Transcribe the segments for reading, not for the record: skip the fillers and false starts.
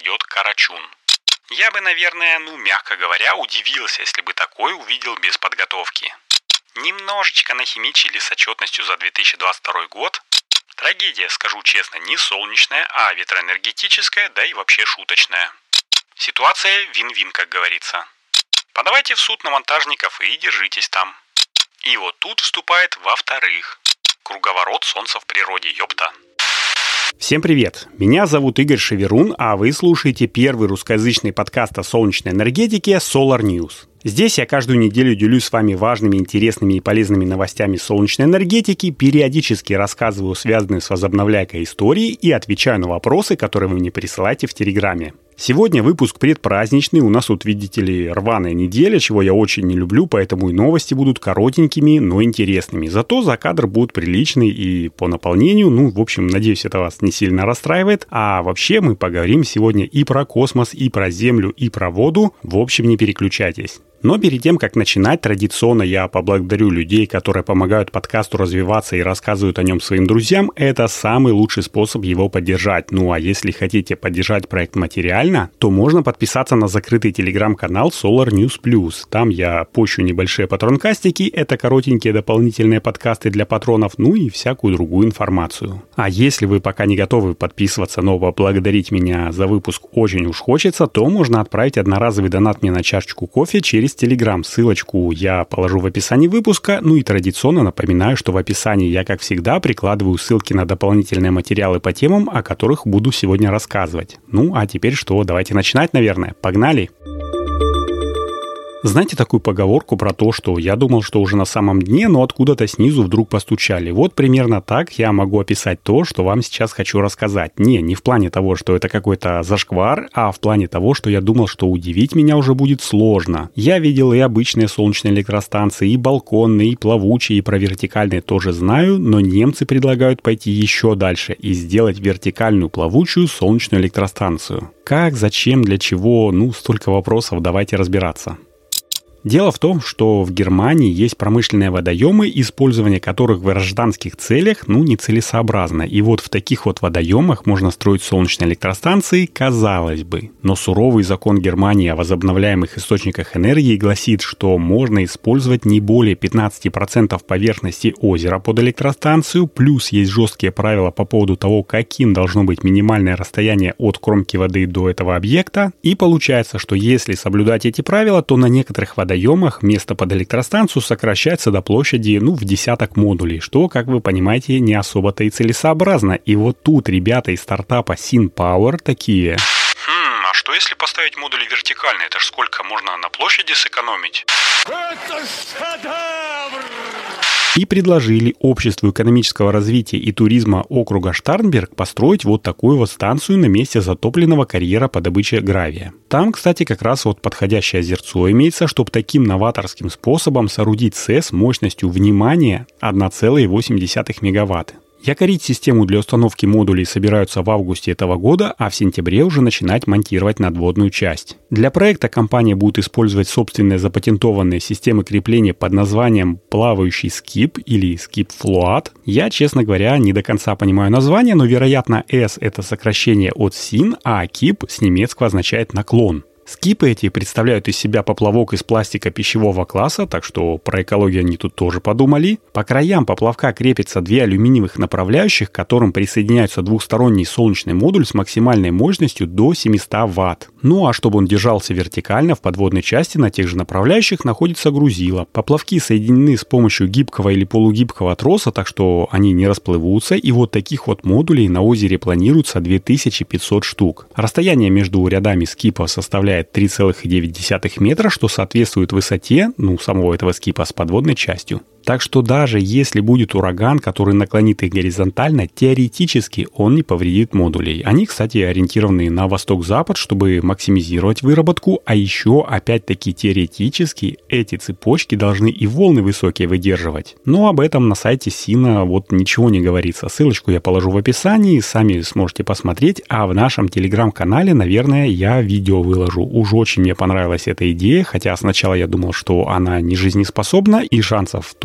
идет карачун. Я бы, наверное, мягко говоря, удивился, если бы такое увидел без подготовки. Немножечко нахимичили с отчетностью за 2022 год. Трагедия, скажу честно, не солнечная, а ветроэнергетическая, да и вообще шуточная. Ситуация вин-вин, как говорится. Подавайте в суд на монтажников и держитесь там. И вот тут вступает во-вторых. Круговорот солнца в природе, ёпта. Всем привет! Меня зовут Игорь Шеверун, а вы слушаете первый русскоязычный подкаст о солнечной энергетике Solar News. Здесь я каждую неделю делюсь с вами важными, интересными и полезными новостями солнечной энергетики, периодически рассказываю связанные с возобновляйкой истории и отвечаю на вопросы, которые вы мне присылаете в Телеграме. Сегодня выпуск предпраздничный, у нас тут, видите ли, рваная неделя, чего я очень не люблю, поэтому и новости будут коротенькими, но интересными. Зато за кадр будут приличный и по наполнению, в общем, надеюсь, это вас не сильно расстраивает. А вообще мы поговорим сегодня и про космос, и про Землю, и про воду, в общем, не переключайтесь. Но перед тем, как начинать, традиционно я поблагодарю людей, которые помогают подкасту развиваться и рассказывают о нем своим друзьям. Это самый лучший способ его поддержать. А если хотите поддержать проект материально, то можно подписаться на закрытый телеграм-канал Solar News Plus. Там я пощу небольшие патронкастики, это коротенькие дополнительные подкасты для патронов, и всякую другую информацию. А если вы пока не готовы подписываться, но поблагодарить меня за выпуск очень уж хочется, то можно отправить одноразовый донат мне на чашечку кофе через Telegram. Ссылочку я положу в описании выпуска. И традиционно напоминаю, что в описании я, как всегда, прикладываю ссылки на дополнительные материалы по темам, о которых буду сегодня рассказывать. А теперь что? Давайте начинать, наверное. Погнали! Знаете такую поговорку про то, что я думал, что уже на самом дне, но откуда-то снизу вдруг постучали? Вот примерно так я могу описать то, что вам сейчас хочу рассказать. Не в плане того, что это какой-то зашквар, а в плане того, что я думал, что удивить меня уже будет сложно. Я видел и обычные солнечные электростанции, и балконные, и плавучие, и про вертикальные тоже знаю, но немцы предлагают пойти еще дальше и сделать вертикальную плавучую солнечную электростанцию. Как, зачем, для чего? Столько вопросов, давайте разбираться. Дело в том, что в Германии есть промышленные водоемы, использование которых в гражданских целях, нецелесообразно. И вот в таких вот водоемах можно строить солнечные электростанции, казалось бы. Но суровый закон Германии о возобновляемых источниках энергии гласит, что можно использовать не более 15% поверхности озера под электростанцию, плюс есть жесткие правила по поводу того, каким должно быть минимальное расстояние от кромки воды до этого объекта. И получается, что если соблюдать эти правила, то на некоторых водоемах место под электростанцию сокращается до площади, в десяток модулей, что, как вы понимаете, не особо-то и целесообразно. И вот тут ребята из стартапа SynPower такие... А что если поставить модули вертикальные? Это ж сколько можно на площади сэкономить? Это шедевр! И предложили Обществу экономического развития и туризма округа Штарнберг построить вот такую вот станцию на месте затопленного карьера по добыче гравия. Там, кстати, как раз подходящее озерцо имеется, чтобы таким новаторским способом соорудить СЭС мощностью, внимания, 1,8 мегаватт. Якорить систему для установки модулей собираются в августе этого года, а в сентябре уже начинать монтировать надводную часть. Для проекта компания будет использовать собственные запатентованные системы крепления под названием «плавающий скип» или «скип-флуат». Я, честно говоря, не до конца понимаю название, но, вероятно, S — это сокращение от «син», а «кип» с немецкого означает «наклон». Скипы эти представляют из себя поплавок из пластика пищевого класса, так что про экологию они тут тоже подумали. По краям поплавка крепятся две алюминиевых направляющих, к которым присоединяется двухсторонний солнечный модуль с максимальной мощностью до 700 Вт. А чтобы он держался вертикально, в подводной части на тех же направляющих находится грузило. Поплавки соединены с помощью гибкого или полугибкого троса, так что они не расплывутся, и вот таких вот модулей на озере планируется 2500 штук. Расстояние между рядами скипов составляет 3,9 метра, что соответствует высоте, самого этого скипа с подводной частью. Так что даже если будет ураган, который наклонит их горизонтально, теоретически он не повредит модулей. Они, кстати, ориентированы на восток-запад, чтобы максимизировать выработку, а еще, опять-таки, теоретически эти цепочки должны и волны высокие выдерживать. Но об этом на сайте Сина ничего не говорится. Ссылочку я положу в описании, сами сможете посмотреть, а в нашем телеграм-канале, наверное, я видео выложу. Уж очень мне понравилась эта идея, хотя сначала я думал, что она не жизнеспособна и шансов то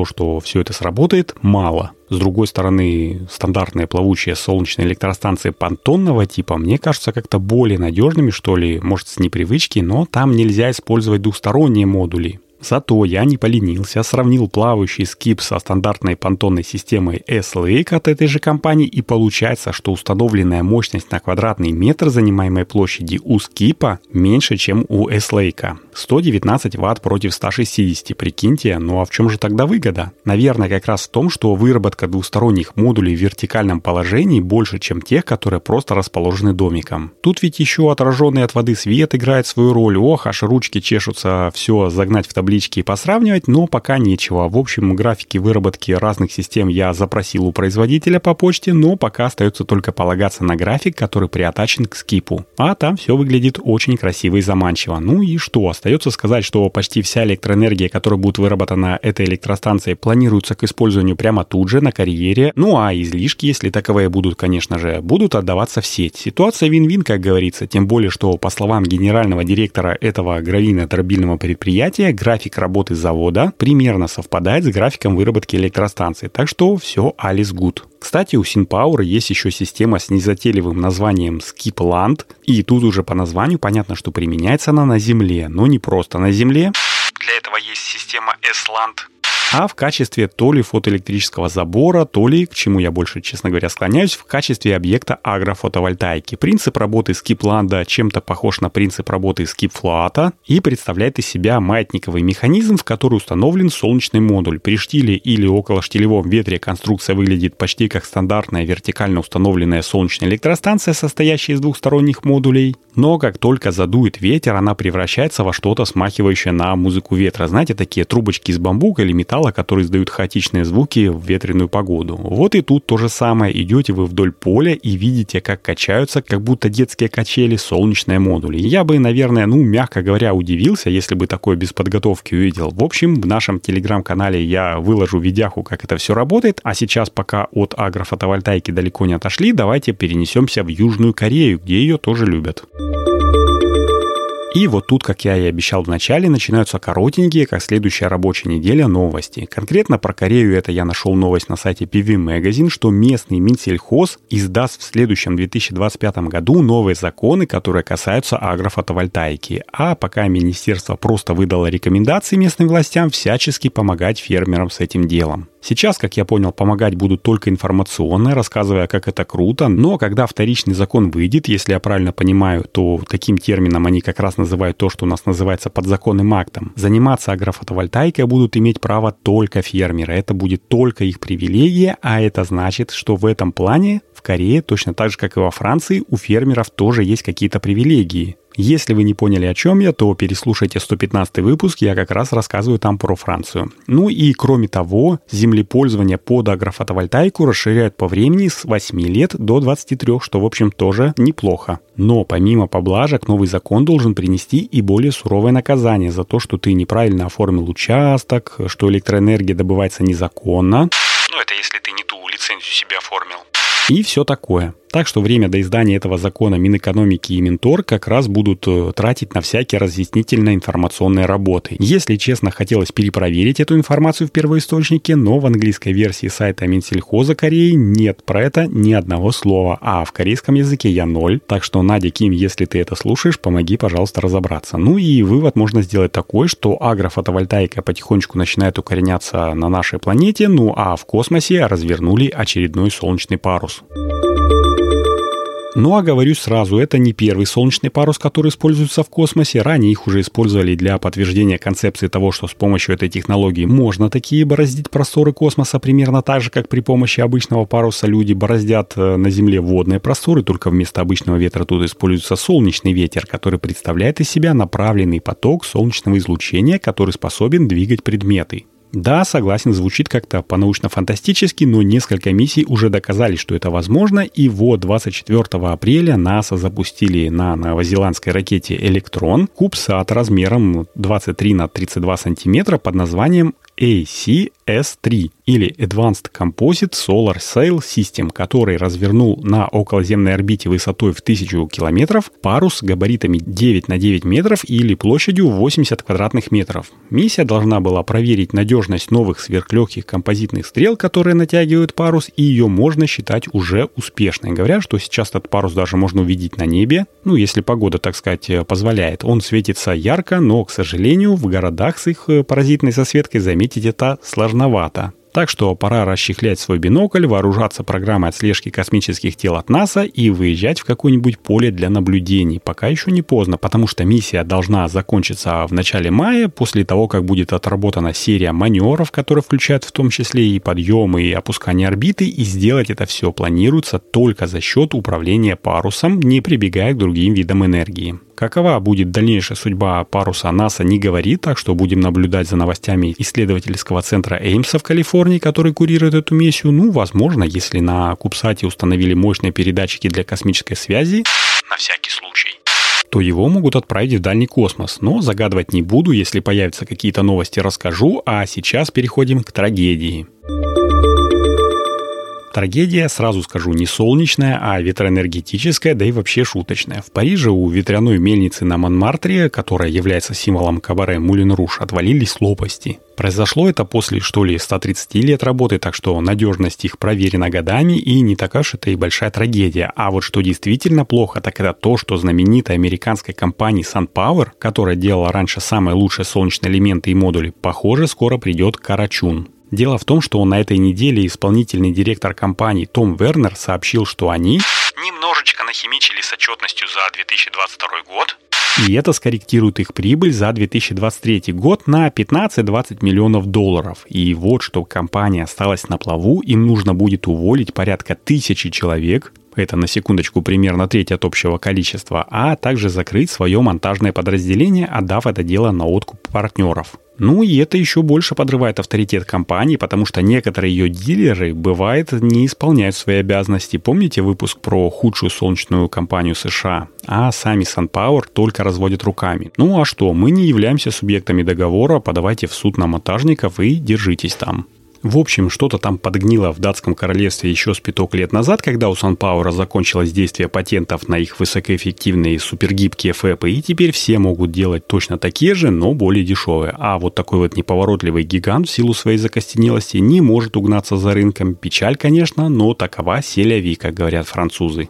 то, что все это сработает, мало. С другой стороны, стандартные плавучие солнечные электростанции понтонного типа мне кажутся как-то более надежными, что ли, может, с непривычки, но там нельзя использовать двухсторонние модули. Зато я не поленился, сравнил плавающий скип со стандартной понтонной системой S-Lake от этой же компании, и получается, что установленная мощность на квадратный метр занимаемой площади у скипа меньше, чем у S-Lake. 119 Вт против 160, прикиньте, ну а в чем же тогда выгода? Наверное, как раз в том, что выработка двусторонних модулей в вертикальном положении больше, чем тех, которые просто расположены домиком. Тут ведь еще отраженный от воды свет играет свою роль. Ох, аж ручки чешутся все загнать в таблицу и посравнивать, но пока нечего. В общем, графики выработки разных систем я запросил у производителя по почте, но пока остается только полагаться на график, который приатачен к скипу. А там все выглядит очень красиво и заманчиво. Ну и что? Остается сказать, что почти вся электроэнергия, которая будет выработана этой электростанцией, планируется к использованию прямо тут же, на карьере. Ну а излишки, если таковые будут, конечно же, будут отдаваться в сеть. Ситуация вин-вин, как говорится. Тем более, что, по словам генерального директора этого гравийно-турбинного предприятия, график работы завода примерно совпадает с графиком выработки электростанции, так что все alles good. Кстати, у SunPower есть еще система с незатейливым названием Skip Land, и тут уже по названию понятно, что применяется она на Земле, но не просто на Земле. Для этого есть система S-Land. А в качестве то ли фотоэлектрического забора, то ли, к чему я больше, честно говоря, склоняюсь, в качестве объекта агрофотовольтаики. Принцип работы Skip-Land чем-то похож на принцип работы Skip-Float и представляет из себя маятниковый механизм, в который установлен солнечный модуль. При штиле или околоштилевом ветре конструкция выглядит почти как стандартная вертикально установленная солнечная электростанция, состоящая из двухсторонних модулей. Но как только задует ветер, она превращается во что-то смахивающее на музыку ветра. Знаете, такие трубочки из бамбука или металла, которые издают хаотичные звуки в ветреную погоду. Вот и тут то же самое. Идете вы вдоль поля и видите, как качаются, как будто детские качели, солнечные модули. Я бы, наверное, мягко говоря, удивился, если бы такое без подготовки увидел. В общем, в нашем телеграм-канале я выложу видяху, как это все работает. А сейчас, пока от агрофотовольтаики далеко не отошли, давайте перенесемся в Южную Корею, где ее тоже любят. И вот тут, как я и обещал в начале, начинаются коротенькие, как следующая рабочая неделя, новости. Конкретно про Корею это я нашел новость на сайте PV Magazine, что местный Минсельхоз издаст в следующем 2025 году новые законы, которые касаются агрофотовольтаики. А пока министерство просто выдало рекомендации местным властям всячески помогать фермерам с этим делом. Сейчас, как я понял, помогать будут только информационно, рассказывая, как это круто, но когда вторичный закон выйдет, если я правильно понимаю, то таким термином они как раз называют то, что у нас называется подзаконным актом. Заниматься агрофотовольтаикой будут иметь право только фермеры. Это будет только их привилегия, а это значит, что в этом плане в Корее, точно так же, как и во Франции, у фермеров тоже есть какие-то привилегии. Если вы не поняли, о чем я, то переслушайте 115 выпуск, я как раз рассказываю там про Францию. Ну и кроме того, землепользование под агрофотовольтаику расширяют по времени с 8 лет до 23, что в общем тоже неплохо. Но помимо поблажек, новый закон должен принести и более суровое наказание за то, что ты неправильно оформил участок, что электроэнергия добывается незаконно. Ну это если ты не ту лицензию себе оформил. И все такое. Так что время до издания этого закона Минэкономики и Минторг как раз будут тратить на всякие разъяснительные информационные работы. Если честно, хотелось перепроверить эту информацию в первоисточнике, но в английской версии сайта Минсельхоза Кореи нет про это ни одного слова, а в корейском языке я 0. Так что, Надя Ким, если ты это слушаешь, помоги, пожалуйста, разобраться. Ну и вывод можно сделать такой, что агрофотовольтаика потихонечку начинает укореняться на нашей планете, ну а в космосе развернули очередной солнечный парус. Ну а говорю сразу, это не первый солнечный парус, который используется в космосе. Ранее их уже использовали для подтверждения концепции того, что с помощью этой технологии можно такие бороздить просторы космоса, примерно так же, как при помощи обычного паруса люди бороздят на Земле водные просторы, только вместо обычного ветра тут используется солнечный ветер, который представляет из себя направленный поток солнечного излучения, который способен двигать предметы. Да, согласен, звучит как-то по-научно-фантастически, но несколько миссий уже доказали, что это возможно, и вот 24 апреля НАСА запустили на новозеландской ракете «Электрон» CubeSat размером 23 на 32 сантиметра под названием ACS-3 или Advanced Composite Solar Sail System, который развернул на околоземной орбите высотой в 1000 километров парус с габаритами 9 на 9 метров или площадью 80 квадратных метров. Миссия должна была проверить надежность новых сверхлегких композитных стрел, которые натягивают парус, и ее можно считать уже успешной. Говорят, что сейчас этот парус даже можно увидеть на небе, если погода, так сказать, позволяет. Он светится ярко, но, к сожалению, в городах с их паразитной засветкой заметить это сложновато. Так что пора расчехлять свой бинокль, вооружаться программой отслежки космических тел от НАСА и выезжать в какое-нибудь поле для наблюдений. Пока еще не поздно, потому что миссия должна закончиться в начале мая, после того, как будет отработана серия маневров, которые включают в том числе и подъемы, и опускание орбиты, и сделать это все планируется только за счет управления парусом, не прибегая к другим видам энергии. Какова будет дальнейшая судьба паруса, НАСА не говорит, так что будем наблюдать за новостями исследовательского центра Эймса в Калифорнии, который курирует эту миссию. Возможно, если на Кубсате установили мощные передатчики для космической связи, на всякий случай, то его могут отправить в дальний космос. Но загадывать не буду, если появятся какие-то новости, расскажу, а сейчас переходим к трагедии. Трагедия, сразу скажу, не солнечная, а ветроэнергетическая, да и вообще шуточная. В Париже у ветряной мельницы на Монмартре, которая является символом кабаре Мулен Руж, отвалились лопасти. Произошло это после, 130 лет работы, так что надежность их проверена годами, и не такая уж это и большая трагедия. А вот что действительно плохо, так это то, что знаменитая американская компания SunPower, которая делала раньше самые лучшие солнечные элементы и модули, похоже, скоро придет к карачун. Дело в том, что на этой неделе исполнительный директор компании Том Вернер сообщил, что они немножечко нахимичили с отчетностью за 2022 год. И это скорректирует их прибыль за 2023 год на 15-20 миллионов долларов. И вот что компания осталась на плаву, им нужно будет уволить порядка 1000 человек, это на секундочку примерно треть от общего количества, а также закрыть свое монтажное подразделение, отдав это дело на откуп партнеров. И это еще больше подрывает авторитет компании, потому что некоторые ее дилеры, бывает, не исполняют свои обязанности. Помните выпуск про худшую солнечную компанию США? А сами SunPower только разводят руками. А что, мы не являемся субъектами договора, подавайте в суд на монтажников и держитесь там. В общем, что-то там подгнило в датском королевстве еще с 5 лет назад, когда у SunPower закончилось действие патентов на их высокоэффективные супергибкие ФЭПы, и теперь все могут делать точно такие же, но более дешевые. А вот такой вот неповоротливый гигант в силу своей закостенелости не может угнаться за рынком. Печаль, конечно, но такова селяви, как говорят французы.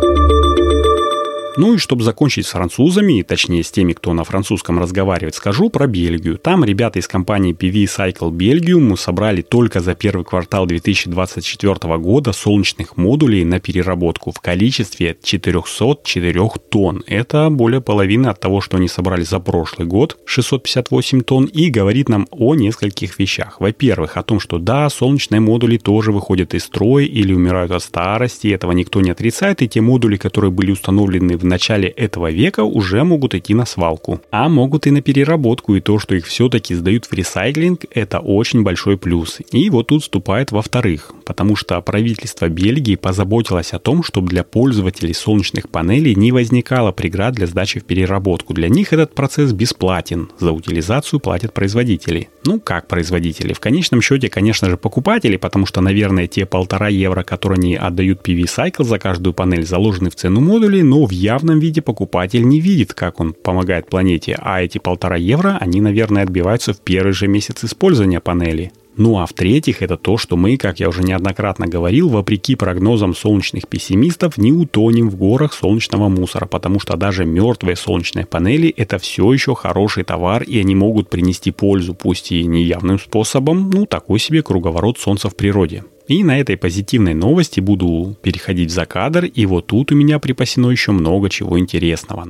И чтобы закончить с французами, точнее с теми, кто на французском разговаривает, скажу про Бельгию. Там ребята из компании PV Cycle Belgium собрали только за первый квартал 2024 года солнечных модулей на переработку в количестве 404 тонн. Это более половины от того, что они собрали за прошлый год, 658 тонн, и говорит нам о нескольких вещах. Во-первых, о том, что да, солнечные модули тоже выходят из строя или умирают от старости, этого никто не отрицает, и те модули, которые были установлены в начале этого века, уже могут идти на свалку, а могут и на переработку, и то, что их все-таки сдают в ресайклинг, это очень большой плюс. И вот тут вступает во-вторых, потому что правительство Бельгии позаботилось о том, чтобы для пользователей солнечных панелей не возникало преград для сдачи в переработку. Для них этот процесс бесплатен, за утилизацию платят производители. Как производители? В конечном счете, конечно же, покупатели, потому что, наверное, те 1,5 евро, которые они отдают PV Cycle за каждую панель, заложены в цену модулей, но в явном виде покупатель не видит, как он помогает планете, а эти 1,5 евро, они, наверное, отбиваются в первый же месяц использования панели. А в-третьих, это то, что мы, как я уже неоднократно говорил, вопреки прогнозам солнечных пессимистов, не утонем в горах солнечного мусора, потому что даже мертвые солнечные панели – это все еще хороший товар, и они могут принести пользу, пусть и неявным способом, такой себе круговорот солнца в природе. И на этой позитивной новости буду переходить в закадр, и вот тут у меня припасено еще много чего интересного.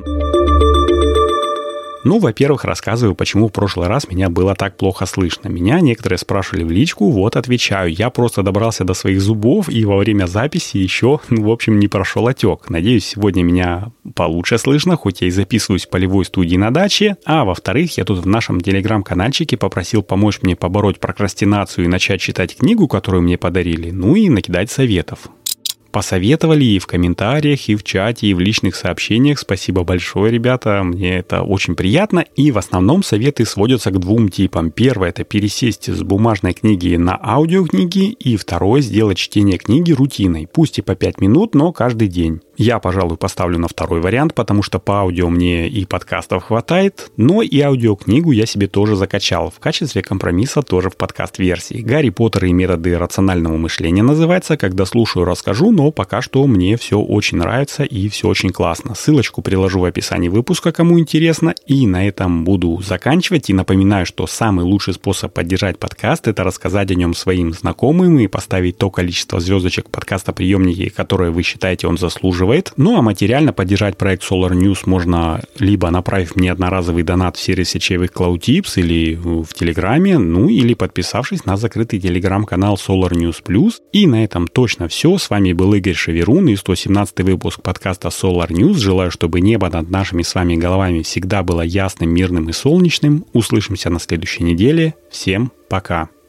Во-первых, рассказываю, почему в прошлый раз меня было так плохо слышно. Меня некоторые спрашивали в личку, вот отвечаю. Я просто добрался до своих зубов и во время записи еще, не прошел отек. Надеюсь, сегодня меня получше слышно, хоть я и записываюсь в полевой студии на даче. А во-вторых, я тут в нашем телеграм-канальчике попросил помочь мне побороть прокрастинацию и начать читать книгу, которую мне подарили, и накидать советов. посоветовали и в комментариях, и в чате, и в личных сообщениях. Спасибо большое, ребята, мне это очень приятно. И в основном советы сводятся к двум типам. Первое – это пересесть с бумажной книги на аудиокниги, и второе – сделать чтение книги рутиной. Пусть и по 5 минут, но каждый день. Я, пожалуй, поставлю на второй вариант, потому что по аудио мне и подкастов хватает, но и аудиокнигу я себе тоже закачал. В качестве компромисса тоже в подкаст-версии. «Гарри Поттер и методы рационального мышления» называется. Когда слушаю, расскажу, но пока что мне все очень нравится и все очень классно. Ссылочку приложу в описании выпуска, кому интересно. И на этом буду заканчивать. И напоминаю, что самый лучший способ поддержать подкаст – это рассказать о нем своим знакомым и поставить то количество звездочек подкастоприемники, которое вы считаете он заслуживает. Ну а материально поддержать проект Solar News можно либо направив мне одноразовый донат в сервисе чаевых CloudTips или в Телеграме, ну или подписавшись на закрытый телеграм-канал Solar News Plus. И на этом точно все. С вами был Игорь Шеверун и 117-й выпуск подкаста Solar News. Желаю, чтобы небо над нашими с вами головами всегда было ясным, мирным и солнечным. Услышимся на следующей неделе. Всем пока!